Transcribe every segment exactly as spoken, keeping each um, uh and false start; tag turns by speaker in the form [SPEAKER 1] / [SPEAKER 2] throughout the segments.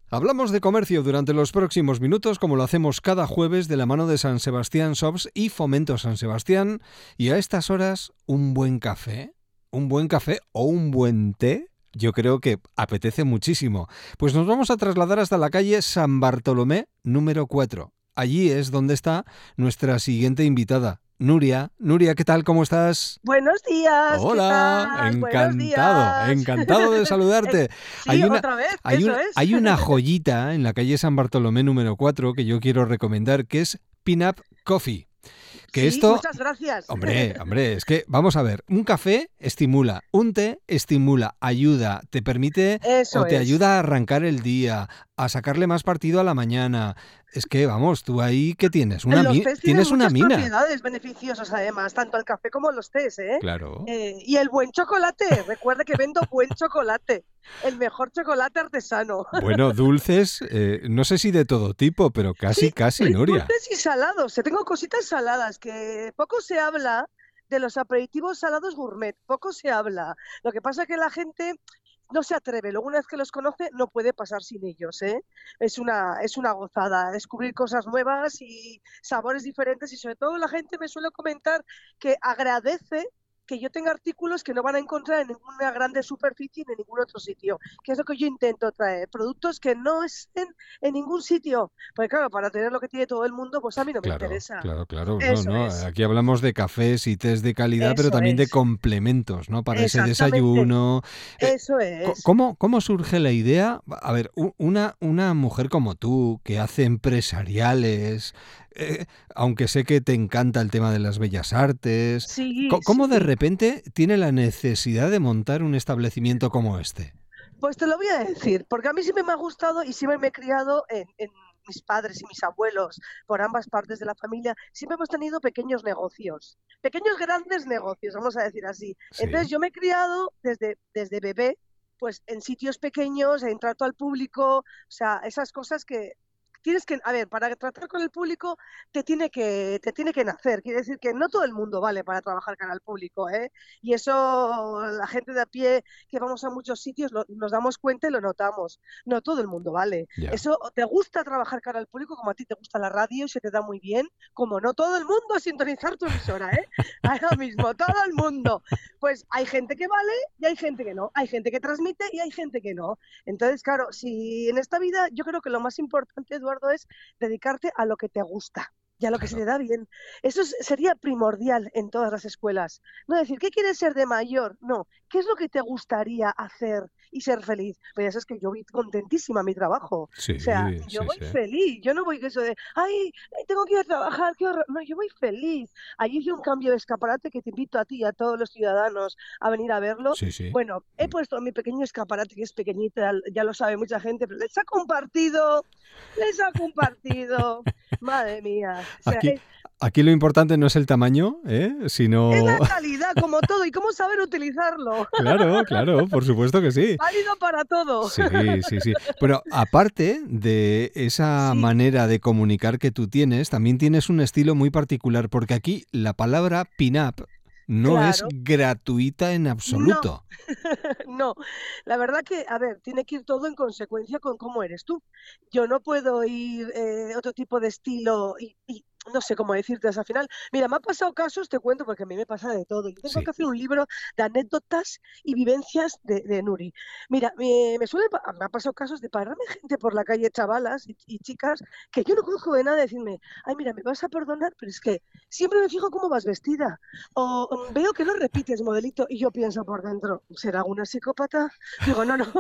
[SPEAKER 1] Hablamos de comercio durante los próximos minutos, como lo hacemos cada jueves de la mano de San Sebastián Shops y Fomento San Sebastián. Y a estas horas, un buen café, un buen café o un buen té, yo creo que apetece muchísimo. Pues nos vamos a trasladar hasta la calle San Bartolomé número cuatro. Allí es donde está nuestra siguiente invitada, Nuria. Nuria, ¿qué tal? ¿Cómo estás?
[SPEAKER 2] Buenos días, ¿qué
[SPEAKER 1] Hola,
[SPEAKER 2] tal? Buenos
[SPEAKER 1] encantado,
[SPEAKER 2] días.
[SPEAKER 1] encantado de
[SPEAKER 2] Eh,
[SPEAKER 1] saludarte.
[SPEAKER 2] sí,
[SPEAKER 1] Hay una,
[SPEAKER 2] otra vez,
[SPEAKER 1] hay
[SPEAKER 2] eso
[SPEAKER 1] una,
[SPEAKER 2] es.
[SPEAKER 1] hay una joyita en la calle San Bartolomé número cuatro que yo quiero recomendar, que es Pin-Up Coffee. Que
[SPEAKER 2] Sí,
[SPEAKER 1] esto,
[SPEAKER 2] muchas gracias.
[SPEAKER 1] hombre, hombre, es que vamos a ver, un café estimula, un té estimula, ayuda, te permite
[SPEAKER 2] Eso
[SPEAKER 1] o te
[SPEAKER 2] es.
[SPEAKER 1] ayuda a arrancar el día, a sacarle más partido a la mañana. Es que, vamos, tú ahí, ¿qué tienes? Una
[SPEAKER 2] Los
[SPEAKER 1] mi-
[SPEAKER 2] tés tienen
[SPEAKER 1] tienes una
[SPEAKER 2] muchas
[SPEAKER 1] mina.
[SPEAKER 2] propiedades beneficiosas, además, tanto el café como los tés, ¿eh?
[SPEAKER 1] Claro.
[SPEAKER 2] Eh, y el buen chocolate, recuerda que vendo buen chocolate, el mejor chocolate artesano.
[SPEAKER 1] Bueno, dulces, eh, no sé si de todo tipo, pero casi,
[SPEAKER 2] Sí,
[SPEAKER 1] casi, Nuria.
[SPEAKER 2] dulces y salados. Te tengo cositas saladas que poco se habla de los aperitivos salados gourmet, poco se habla. Lo que pasa es que la gente no se atreve. Luego, una vez que los conoce, no puede pasar sin ellos, ¿eh? Es una, es una gozada descubrir cosas nuevas y sabores diferentes, y sobre todo la gente me suele comentar que agradece que yo tenga artículos que no van a encontrar en ninguna grande superficie ni en ningún otro sitio, que es lo que yo intento traer, productos que no estén en ningún sitio, porque claro, para tener lo que tiene todo el mundo, pues a mí no me
[SPEAKER 1] Claro,
[SPEAKER 2] interesa.
[SPEAKER 1] claro, claro. No,
[SPEAKER 2] Eso
[SPEAKER 1] no.
[SPEAKER 2] es,
[SPEAKER 1] Aquí hablamos de cafés y tés de calidad, pero
[SPEAKER 2] eso
[SPEAKER 1] también de
[SPEAKER 2] es,
[SPEAKER 1] complementos, ¿no? Para ese
[SPEAKER 2] exactamente,
[SPEAKER 1] desayuno. Eh,
[SPEAKER 2] eso
[SPEAKER 1] co-
[SPEAKER 2] es.
[SPEAKER 1] ¿cómo, cómo surge la idea? A ver, u- una, una mujer como tú, que hace empresariales, eh, aunque sé que te encanta el tema de las bellas artes,
[SPEAKER 2] Sí,
[SPEAKER 1] co- ¿cómo de
[SPEAKER 2] sí.
[SPEAKER 1] repente tiene la necesidad de montar un establecimiento como este?
[SPEAKER 2] Pues te lo voy a decir, porque a mí siempre me ha gustado y siempre me he criado en, en mis padres y mis abuelos, por ambas partes de la familia, siempre hemos tenido pequeños negocios, pequeños grandes negocios, vamos a decir así. Entonces
[SPEAKER 1] Sí,
[SPEAKER 2] yo me he criado desde, desde bebé, pues en sitios pequeños, en trato al público, o sea, esas cosas que tienes que, a ver, para tratar con el público te tiene que, te tiene que nacer. Quiere decir que no todo el mundo vale para trabajar con el público, ¿eh? Y eso la gente de a pie que vamos a muchos sitios lo, nos damos cuenta y lo notamos. No todo el mundo vale.
[SPEAKER 1] ya.
[SPEAKER 2] Eso te gusta trabajar cara al público como a ti te gusta la radio y se te da muy bien, como no todo el mundo a sintonizar tu emisora, ¿eh? Ahora mismo, todo el mundo. Pues hay gente que vale y hay gente que no. Hay gente que transmite y hay gente que no. Entonces, claro, si en esta vida yo creo que lo más importante, Eduardo, es dedicarte a lo que te gusta y a lo que se te
[SPEAKER 1] Claro.
[SPEAKER 2] da bien. Eso es- sería primordial en todas las escuelas. No decir, ¿qué quieres ser de mayor? No, ¿qué es lo que te gustaría hacer y ser feliz? Pues ya sabes que yo voy contentísima a mi trabajo. O sea,
[SPEAKER 1] Sí,
[SPEAKER 2] yo
[SPEAKER 1] sí,
[SPEAKER 2] voy
[SPEAKER 1] sí.
[SPEAKER 2] feliz. Yo no voy con eso de, ay, tengo que ir a trabajar, qué horror. No, yo voy feliz. Allí hice un cambio de escaparate que te invito a ti y a todos los ciudadanos a venir a verlo.
[SPEAKER 1] Sí, sí.
[SPEAKER 2] Bueno, he
[SPEAKER 1] Mm.
[SPEAKER 2] puesto mi pequeño escaparate, que es pequeñito, ya, ya lo sabe mucha gente, pero les ha compartido, les ha compartido. Madre mía. O sea,
[SPEAKER 1] Aquí,
[SPEAKER 2] es,
[SPEAKER 1] aquí lo importante no es el tamaño, ¿eh?
[SPEAKER 2] es
[SPEAKER 1] Sino...
[SPEAKER 2] la calidad, como todo, y cómo saber utilizarlo.
[SPEAKER 1] Claro, claro, por supuesto que sí.
[SPEAKER 2] Válido para todo.
[SPEAKER 1] Sí, sí, sí. Pero aparte de esa
[SPEAKER 2] Sí,
[SPEAKER 1] manera de comunicar que tú tienes, también tienes un estilo muy particular, porque aquí la palabra pin-up no es
[SPEAKER 2] claro.
[SPEAKER 1] gratuita en
[SPEAKER 2] No,
[SPEAKER 1] absoluto.
[SPEAKER 2] no. La verdad que, a ver, tiene que ir todo en consecuencia con cómo eres tú. Yo no puedo ir eh, otro tipo de estilo y, y no sé cómo decirte al final. Mira, me ha pasado casos, te cuento, porque a mí me pasa de todo. Yo tengo que
[SPEAKER 1] Sí.
[SPEAKER 2] hacer un libro de anécdotas y vivencias de, de Nuri. Mira, me, me suele, pa- me ha pasado casos de pararme gente por la calle, chavalas y, y chicas, que yo no conozco de nada, decirme, ay, mira, me vas a perdonar, pero es que siempre me fijo cómo vas vestida. O mm, veo que no repites, modelito, y yo pienso por dentro, ¿será una psicópata? Digo, no, no.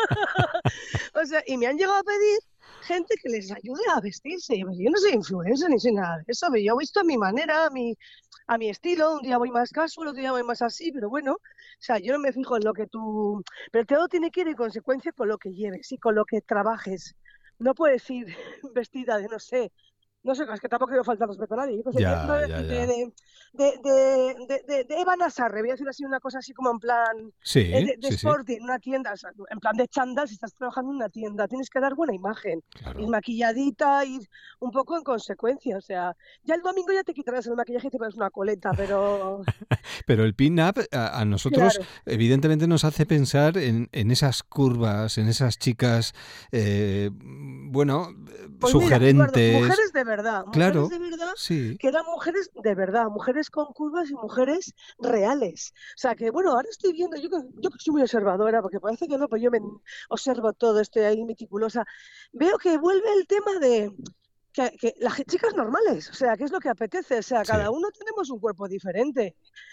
[SPEAKER 2] O sea, y me han llegado a pedir gente que les ayude a vestirse. Y yo no soy influencer ni soy nada de eso. Yo he visto a mi manera, a mi, a mi estilo. Un día voy más casual, otro día voy más así, pero bueno, o sea, yo no me fijo en lo que tú... Pero todo tiene que ir en consecuencia con lo que lleves y con lo que trabajes. No puedes ir vestida de, no sé, No sé, es que tampoco quiero faltar respeto a nadie. Yo qué sé,
[SPEAKER 1] Ya,
[SPEAKER 2] no voy a
[SPEAKER 1] ya,
[SPEAKER 2] decirte
[SPEAKER 1] ya.
[SPEAKER 2] de, de, de, de, de, de Eva Nassarre, voy a decir así una cosa así como en plan eh,
[SPEAKER 1] Sí,
[SPEAKER 2] de, de
[SPEAKER 1] sí, sí,
[SPEAKER 2] Sporting, una tienda, o sea, en plan de chándal, si estás trabajando en una tienda, tienes que dar buena imagen, ir
[SPEAKER 1] claro.
[SPEAKER 2] maquilladita, ir un poco en consecuencia, o sea, ya el domingo ya te quitarás el maquillaje y te pones una coleta, pero
[SPEAKER 1] Pero el pin-up a, a nosotros
[SPEAKER 2] claro.
[SPEAKER 1] evidentemente nos hace pensar en, en esas curvas, en esas chicas, eh, bueno,
[SPEAKER 2] Pues mira, Eduardo,
[SPEAKER 1] sugerentes.
[SPEAKER 2] mujeres de verdad, mujeres
[SPEAKER 1] Claro,
[SPEAKER 2] de verdad,
[SPEAKER 1] sí,
[SPEAKER 2] que eran mujeres de verdad, mujeres con curvas y mujeres reales. O sea que, bueno, ahora estoy viendo, yo, que- yo que soy muy observadora, porque parece que no, pues yo me observo todo, estoy ahí meticulosa. Veo que vuelve el tema de que, que las chicas normales, o sea, ¿qué es lo que apetece? O sea, cada
[SPEAKER 1] sí.
[SPEAKER 2] uno tenemos un cuerpo diferente.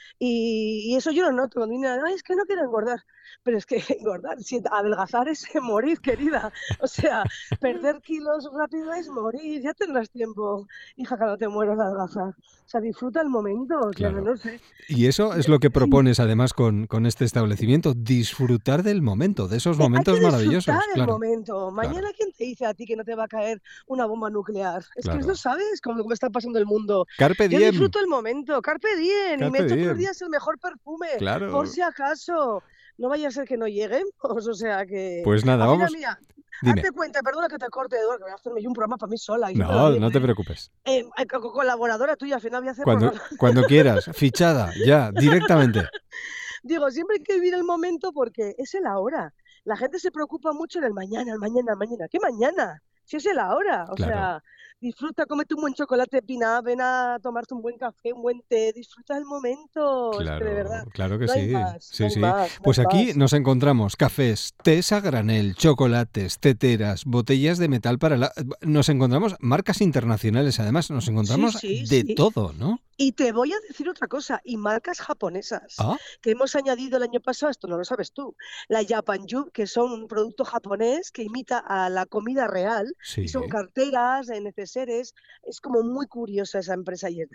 [SPEAKER 2] Y, y eso yo lo noto. Cuando viene, ay, es que no quiero engordar. Pero es que engordar, si adelgazar es morir, querida. O sea, perder kilos rápido es morir. Ya tendrás tiempo, hija, que no te mueras de adelgazar. O sea, disfruta el momento. O sea,
[SPEAKER 1] Claro.
[SPEAKER 2] no sé.
[SPEAKER 1] Y eso es lo que
[SPEAKER 2] Sí,
[SPEAKER 1] propones además con, con este establecimiento, disfrutar del momento, de esos
[SPEAKER 2] Eh, hay que
[SPEAKER 1] momentos
[SPEAKER 2] disfrutar
[SPEAKER 1] maravillosos,
[SPEAKER 2] el
[SPEAKER 1] claro,
[SPEAKER 2] momento.
[SPEAKER 1] claro,
[SPEAKER 2] Mañana, ¿quién te dice a ti que no te va a caer una bomba nuclear? Es que no
[SPEAKER 1] claro.
[SPEAKER 2] sabes cómo, cómo está pasando el mundo.
[SPEAKER 1] Carpe
[SPEAKER 2] Yo
[SPEAKER 1] diem,
[SPEAKER 2] disfruto el momento, carpe diem, y me
[SPEAKER 1] carpe
[SPEAKER 2] echo todos los
[SPEAKER 1] diem,
[SPEAKER 2] días el mejor perfume, por
[SPEAKER 1] claro.
[SPEAKER 2] si acaso. No vaya a ser que no lleguemos, o sea que...
[SPEAKER 1] Pues nada,
[SPEAKER 2] Al final,
[SPEAKER 1] vamos,
[SPEAKER 2] mira,
[SPEAKER 1] dime.
[SPEAKER 2] hazte cuenta, perdona que te corte, Eduardo, que voy a hacerme yo un programa para mí sola, y siempre lo
[SPEAKER 1] No,
[SPEAKER 2] digo,
[SPEAKER 1] no te
[SPEAKER 2] ¿eh?
[SPEAKER 1] preocupes.
[SPEAKER 2] Eh, co- colaboradora tuya, al final voy a hacer
[SPEAKER 1] Cuando,
[SPEAKER 2] programa.
[SPEAKER 1] cuando quieras, fichada, ya, directamente.
[SPEAKER 2] Digo, siempre hay que vivir el momento porque es el ahora. La gente se preocupa mucho en el mañana, el mañana, el mañana. ¿Qué mañana? Si es el ahora. O
[SPEAKER 1] Claro,
[SPEAKER 2] sea, disfruta, cómete un buen chocolate pina, ven a tomarte un buen café, un buen té, disfruta el momento. Es que de verdad,
[SPEAKER 1] claro, claro que
[SPEAKER 2] no hay
[SPEAKER 1] sí.
[SPEAKER 2] más, no
[SPEAKER 1] Sí,
[SPEAKER 2] hay
[SPEAKER 1] sí.
[SPEAKER 2] más, no hay
[SPEAKER 1] Pues aquí
[SPEAKER 2] más.
[SPEAKER 1] nos encontramos cafés, tés a granel, chocolates, teteras, botellas de metal para la... Nos encontramos marcas internacionales, además, nos
[SPEAKER 2] Sí,
[SPEAKER 1] encontramos
[SPEAKER 2] sí,
[SPEAKER 1] de
[SPEAKER 2] sí.
[SPEAKER 1] todo, ¿no?
[SPEAKER 2] Y te voy a decir otra cosa, y marcas japonesas,
[SPEAKER 1] Ah,
[SPEAKER 2] que hemos añadido el año pasado, esto no lo sabes tú, la Japan Yu, que son un producto japonés que imita a la comida real, y son
[SPEAKER 1] sí.
[SPEAKER 2] carteras, eh, neceseres, es como muy curiosa esa empresa y es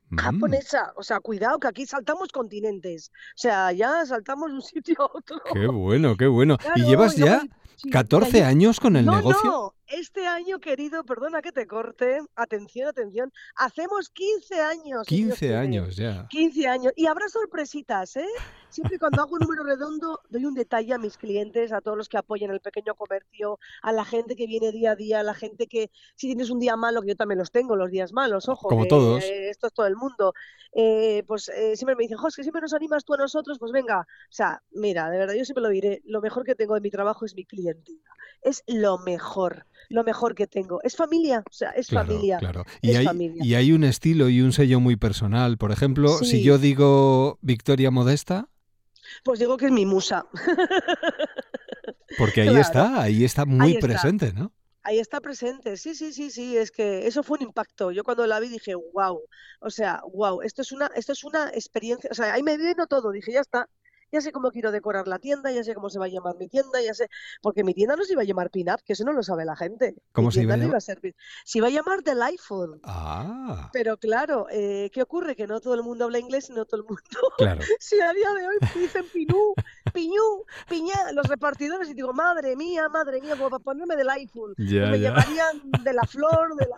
[SPEAKER 1] Mm,
[SPEAKER 2] japonesa, o sea, cuidado que aquí saltamos continentes, o sea, ya saltamos de un sitio a otro.
[SPEAKER 1] qué bueno, qué bueno. ¿Y
[SPEAKER 2] Claro,
[SPEAKER 1] llevas
[SPEAKER 2] y luego,
[SPEAKER 1] ya
[SPEAKER 2] hay- sí, y
[SPEAKER 1] catorce
[SPEAKER 2] allí,
[SPEAKER 1] años con el
[SPEAKER 2] no,
[SPEAKER 1] negocio?
[SPEAKER 2] no, este año, querido, perdona que te corte, atención, atención, hacemos quince años, si Dios
[SPEAKER 1] quince
[SPEAKER 2] quiere,
[SPEAKER 1] años ya.
[SPEAKER 2] quince años, y habrá sorpresitas, ¿eh? Siempre y cuando hago un número redondo, doy un detalle a mis clientes, a todos los que apoyan el pequeño comercio, a la gente que viene día a día, a la gente que, si tienes un día malo, que yo también los tengo, los días malos, ojo,
[SPEAKER 1] Como
[SPEAKER 2] que
[SPEAKER 1] todos.
[SPEAKER 2] eh, esto es todo el mundo, eh, pues eh, siempre me dicen, Jos, que siempre nos animas tú a nosotros, pues venga, o sea, mira, de verdad, yo siempre lo diré, lo mejor que tengo de mi trabajo es mi cliente. Es lo mejor, lo mejor que tengo. Es familia, o sea, es
[SPEAKER 1] Claro,
[SPEAKER 2] familia,
[SPEAKER 1] claro. Y
[SPEAKER 2] es
[SPEAKER 1] hay,
[SPEAKER 2] familia.
[SPEAKER 1] y hay un estilo y un sello muy personal. Por ejemplo, si yo
[SPEAKER 2] Sí,
[SPEAKER 1] digo Victoria Modesta,
[SPEAKER 2] pues digo que es mi musa.
[SPEAKER 1] porque ahí
[SPEAKER 2] Claro,
[SPEAKER 1] está, ahí está muy
[SPEAKER 2] ahí está.
[SPEAKER 1] presente, ¿no?
[SPEAKER 2] Ahí está presente, sí, sí, sí, sí, es que eso fue un impacto. Yo cuando la vi dije, wow, o sea, wow, esto es una, esto es una experiencia, o sea, ahí me vino todo, dije, ya está, ya sé cómo quiero decorar la tienda, ya sé cómo se va a llamar mi tienda, ya sé, porque mi tienda no se iba a llamar Pin-Up, que eso no lo sabe la gente, mi
[SPEAKER 1] ¿Cómo se iba
[SPEAKER 2] tienda
[SPEAKER 1] a
[SPEAKER 2] no
[SPEAKER 1] llamar?
[SPEAKER 2] iba a ser, Pin- se iba a llamar Delightful.
[SPEAKER 1] Ah,
[SPEAKER 2] Pero claro, eh, ¿qué ocurre? Que no todo el mundo habla inglés y no todo el mundo.
[SPEAKER 1] claro.
[SPEAKER 2] Si a día de hoy dicen pinú, piñú, piñá, los repartidores, y digo, madre mía, madre mía, como para ponerme del iPhone, pues
[SPEAKER 1] Ya,
[SPEAKER 2] me
[SPEAKER 1] ya.
[SPEAKER 2] llamarían de la flor, de la.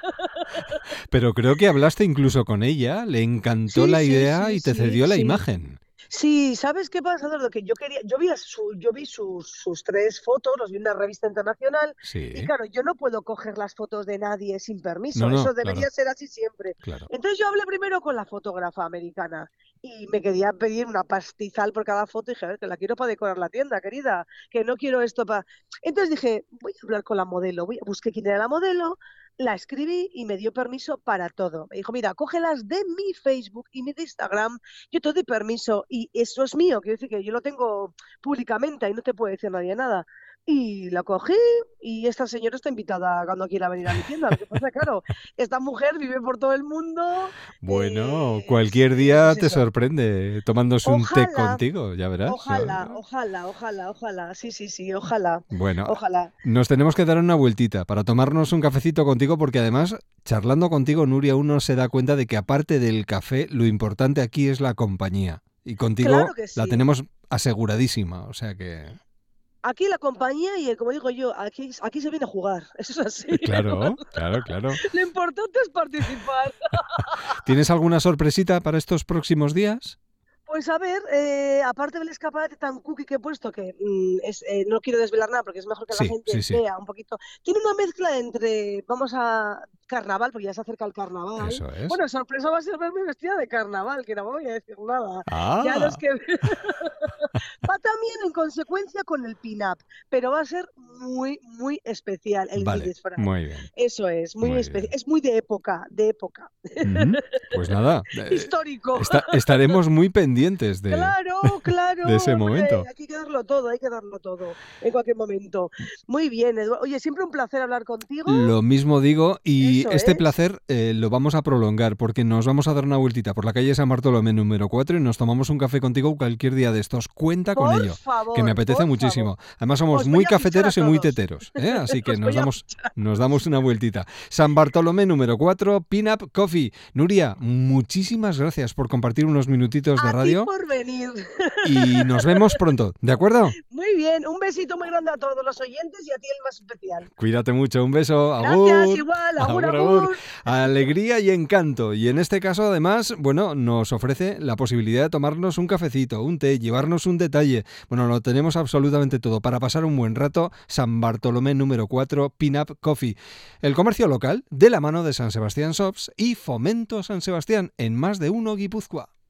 [SPEAKER 1] Pero creo que hablaste incluso con ella, le encantó
[SPEAKER 2] Sí,
[SPEAKER 1] la
[SPEAKER 2] sí,
[SPEAKER 1] idea
[SPEAKER 2] sí,
[SPEAKER 1] y te
[SPEAKER 2] sí,
[SPEAKER 1] cedió la
[SPEAKER 2] sí.
[SPEAKER 1] imagen.
[SPEAKER 2] Sí, ¿sabes qué pasa, Eduardo? Que yo quería, yo vi, a su, yo vi sus, sus tres fotos, los vi en una revista internacional, y
[SPEAKER 1] Sí.
[SPEAKER 2] claro, yo no puedo coger las fotos de nadie sin
[SPEAKER 1] No,
[SPEAKER 2] permiso,
[SPEAKER 1] no,
[SPEAKER 2] eso debería
[SPEAKER 1] claro,
[SPEAKER 2] ser así siempre.
[SPEAKER 1] claro.
[SPEAKER 2] Entonces yo hablé primero con la fotógrafa americana y me quería pedir una pastizal por cada foto y dije, a ver, que la quiero para decorar la tienda, querida, que no quiero esto para... Entonces dije, voy a hablar con la modelo, voy a busqué quién era la modelo, la escribí y me dio permiso para todo. Me dijo, mira, cógelas de mi Facebook y mi de Instagram, yo te doy permiso y eso es mío, quiero decir que yo lo tengo públicamente y no te puede decir nadie nada. Y la cogí y esta señora está invitada cuando quiera venir a mi tienda. Lo que pasa, claro, esta mujer vive por todo el mundo.
[SPEAKER 1] Bueno,
[SPEAKER 2] eh,
[SPEAKER 1] cualquier
[SPEAKER 2] sí,
[SPEAKER 1] día
[SPEAKER 2] pues
[SPEAKER 1] te
[SPEAKER 2] eso.
[SPEAKER 1] sorprende tomándose un té
[SPEAKER 2] Ojalá,
[SPEAKER 1] contigo, ya verás.
[SPEAKER 2] ojalá, ojalá, ojalá, ojalá. Sí, sí, sí, ojalá,
[SPEAKER 1] Bueno,
[SPEAKER 2] ojalá.
[SPEAKER 1] nos tenemos que dar una vueltita para tomarnos un cafecito contigo porque además, charlando contigo, Nuria, uno se da cuenta de que aparte del café, lo importante aquí es la compañía. Y
[SPEAKER 2] Claro
[SPEAKER 1] contigo
[SPEAKER 2] que
[SPEAKER 1] la
[SPEAKER 2] sí.
[SPEAKER 1] tenemos aseguradísima, o sea que...
[SPEAKER 2] Aquí la compañía y, como digo yo, aquí, aquí se viene a jugar. Eso es así.
[SPEAKER 1] Claro, claro, claro.
[SPEAKER 2] Lo importante es participar.
[SPEAKER 1] ¿Tienes alguna sorpresita para estos próximos días?
[SPEAKER 2] Pues a ver, eh, aparte del escaparate tan cookie que he puesto, que mm, es, eh, no quiero desvelar nada porque es mejor que la
[SPEAKER 1] Sí,
[SPEAKER 2] gente
[SPEAKER 1] sí, sí.
[SPEAKER 2] vea un poquito. Tiene una mezcla entre, vamos a carnaval, porque ya se acerca el carnaval.
[SPEAKER 1] Eso es.
[SPEAKER 2] Bueno, sorpresa va a ser verme vestida de carnaval, que no voy a decir nada. Ya los
[SPEAKER 1] Ah,
[SPEAKER 2] que... Va también en consecuencia con el pin-up, pero va a ser muy, muy especial el mi
[SPEAKER 1] vale,
[SPEAKER 2] disfraz.
[SPEAKER 1] muy bien,
[SPEAKER 2] Eso es, muy
[SPEAKER 1] muy
[SPEAKER 2] especial.
[SPEAKER 1] bien.
[SPEAKER 2] Es muy de época, de época.
[SPEAKER 1] Ujú. Pues nada, eh,
[SPEAKER 2] Histórico.
[SPEAKER 1] esta- estaremos muy pendientes de,
[SPEAKER 2] Claro,
[SPEAKER 1] de
[SPEAKER 2] claro,
[SPEAKER 1] ese
[SPEAKER 2] hombre,
[SPEAKER 1] momento.
[SPEAKER 2] hay que darlo todo, hay que darlo todo, en cualquier momento. Muy bien, Eduardo. Oye, siempre un placer hablar contigo.
[SPEAKER 1] Lo mismo digo, y
[SPEAKER 2] Eso
[SPEAKER 1] este
[SPEAKER 2] es.
[SPEAKER 1] placer eh, lo vamos a prolongar porque nos vamos a dar una vueltita por la calle San Bartolomé número cuatro y nos tomamos un café contigo cualquier día de estos. Cuenta con
[SPEAKER 2] Por
[SPEAKER 1] ello, que me
[SPEAKER 2] favor,
[SPEAKER 1] apetece
[SPEAKER 2] por favor.
[SPEAKER 1] muchísimo. Además somos
[SPEAKER 2] Os voy
[SPEAKER 1] muy
[SPEAKER 2] a fichar a
[SPEAKER 1] cafeteros y muy
[SPEAKER 2] todos.
[SPEAKER 1] teteros, ¿eh? Así que
[SPEAKER 2] Os
[SPEAKER 1] nos
[SPEAKER 2] voy a
[SPEAKER 1] damos,
[SPEAKER 2] fichar.
[SPEAKER 1] nos damos una vueltita. San Bartolomé número cuatro, Pin-Up Coffee. Nuria, muchísimas gracias por compartir unos minutitos de
[SPEAKER 2] A ti
[SPEAKER 1] radio
[SPEAKER 2] por venir.
[SPEAKER 1] y nos vemos pronto, ¿de acuerdo?
[SPEAKER 2] Muy bien, un besito muy grande a todos los oyentes y a ti el más especial.
[SPEAKER 1] Cuídate mucho, un beso,
[SPEAKER 2] Gracias,
[SPEAKER 1] agur,
[SPEAKER 2] igual, agur,
[SPEAKER 1] agur, agur,
[SPEAKER 2] agur.
[SPEAKER 1] alegría y encanto. Y en este caso, además, bueno, nos ofrece la posibilidad de tomarnos un cafecito, un té, llevarnos un detalle. Bueno, lo tenemos absolutamente todo para pasar un buen rato. San Bartolomé número cuatro, Pin-Up Coffee. El comercio local de la mano de San Sebastián Shops y Fomento San Sebastián en más de uno Guipúzcoa.